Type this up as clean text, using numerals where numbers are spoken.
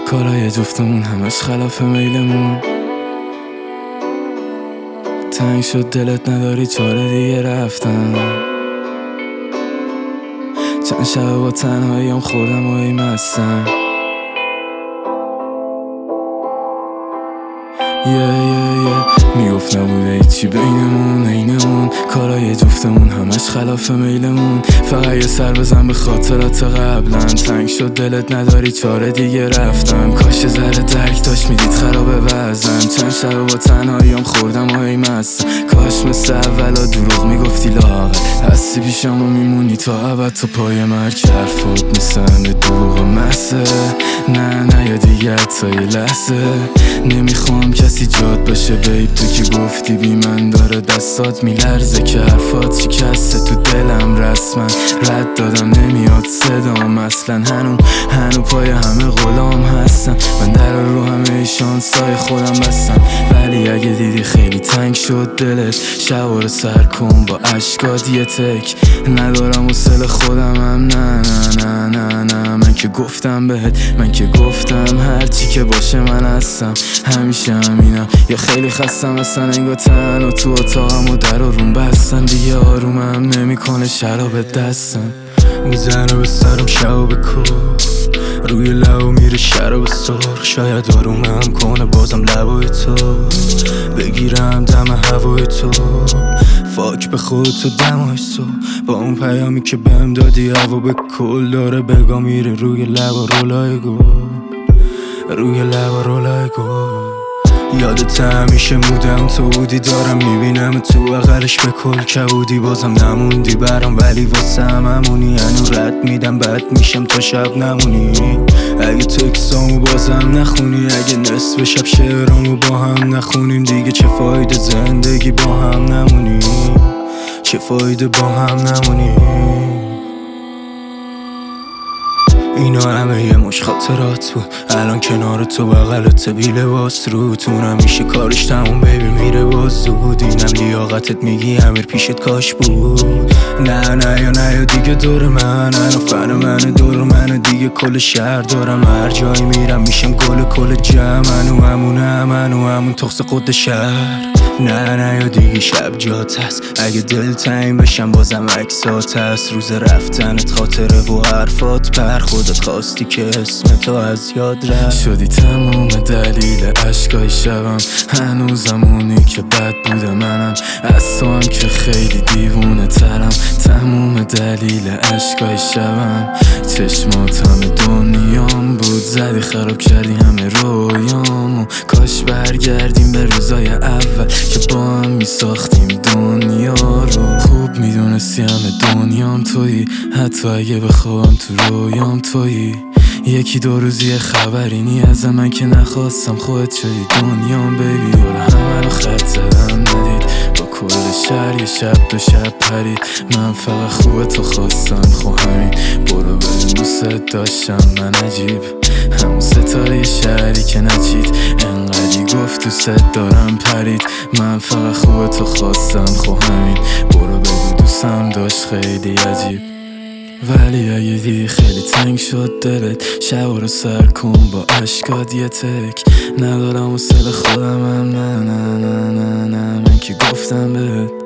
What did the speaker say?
کارای جفتمون همش خلاف میلمون. تنگ شد دلت نداری چاره دیگه رفتم. چند شب با تنهاییم خوردم و ای مستم. میگفت نبوده هیچی بینمون اینمون. کارای جفتمون همش خلاف میلمون. فقط یه سر بزن به خاطرات قبلن. تنگ شد دلت نداری چاره دیگه رفتم. کاش ذره درک داشت میدید خرابه وزن. چند شب با تنهاییم خوردم و ای مستم. کاش مثل اولا دروغ میگفتی لاغر هستی پیشم و میمونی تا ابد تا پای مرگ. حرفات مثل به دروغ محضه. نه یا دیگه تا یه لحظه نمیخوام کسی جاد باشه بیب. تو که گفتی بی من داره دستات میلرزه که حرفات شکسته تو دلم رسما. رد دادم نمیاد صدام اصلا. هنو پای همه غلام هستم. من در رو همه شانسای خودم بستم. ولی اگه دیدی خیلی تنگ شد دلت شب رو سر کن با عشقات یه تک. ندارم حوصله خودمم نه من که گفتم بهت. من که گفتم هرچی که باشه من هستم. همیشه همینم یا خیلی خستم اصلا. انگار تنها تو اتاقم و در و روم بستن. دیگه آرومم نمیکنه شراب دستم. میزنه به سرم شب بکن روی لبو میره شراب سرخ. شاید آرومم کنه بازم لبای تو بگیرم دم هوای تو. فاک به خودت و دمای تو با اون پیامی که بهم دادی هوا به کل داره بگا میره روی لبا رولای گل. روی لبا رولای گل. یادت همیشه مودم تو بودی. دارم میبینم تو بغلش به کل کبودی. بازم نموندی برام ولی واسه هممونی. هنو رد میدم بد میشم تا شب نمونی. اگه تکسامو بازم نخونی. اگه نصف شب شعرامو با هم نخونیم دیگه چه فایده زندگی با هم نمونی. چه فایده با هم نمونی. اینا همه یه مش خاطرات بود. الان کنار تو بغلت بی لباس روتونم میشه کارش تموم بیبی میره باز زود. اینم لیاقتت میگی امیر پیشت کاش بود. نه یا دیگه دور من فن من دور من دیگه کل شهر دارم. هر جایی میرم میشم گل کل جمع. همون تخص قد شهر. نه یا دیگه شب جات هست. اگه دل تنگ بشم بازم عکسات هست. روز رفتنت خاطره و حرفات پر. خودت خواستی که اسم تو از یاد رفت. شدی تموم دلیل عشقای شبم. هنوزم اونی که بد بوده منم. از تو هم که خیلی دیوونه ترم. تموم دلیل عشقای شبم. چشمات همه دنیام بود. زدی خراب کردی همه رویامو. کاش برگردیم به روزای اول که با هم میساختیم دنیا رو. خوب میدونستی همه دنیام تویی. حتی اگه بخوام تو رویام تویی. یکی دو روزی خبری نی از من که نخواستم خودت شدی دنیام بیبی. دور همه رو خط زدم ندید با کل شهر یه شب دو شب پرید. من فقط خوبه تو خواستم خو همین. برو بدون دوست داشتم من عجیب. همون ستاره شهری که نچید انقدی گفت دوست دارم پرید. من فقط خوبه تو خواستم خو همین. برو بگو دوستم داشت خیلی عجیب. ولی اگه دیدی خیلی تنگ شد دلت شب رو سر کن با عشقات یه تک. ندارم حوصله خودمم نه من که گفتم بهت.